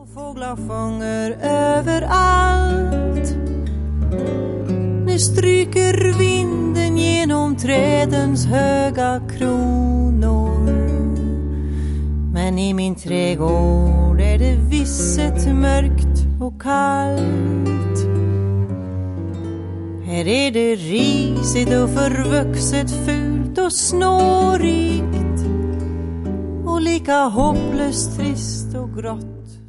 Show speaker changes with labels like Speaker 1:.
Speaker 1: Fåglar sjunger överallt. Nu stryker vinden genom trädens höga kronor. Men i min trädgård är det visset mörkt och kallt. Här är det risigt och förvuxet, fult och snårigt och lika hopplöst trist och grått